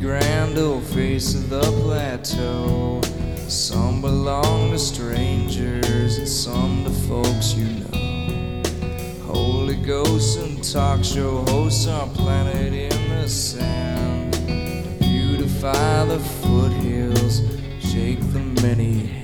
grand old face of the plateau. Some belong to strangers and some to folks you know. Holy ghosts and talk show hosts are planted in the sand to beautify the foothills, shake the many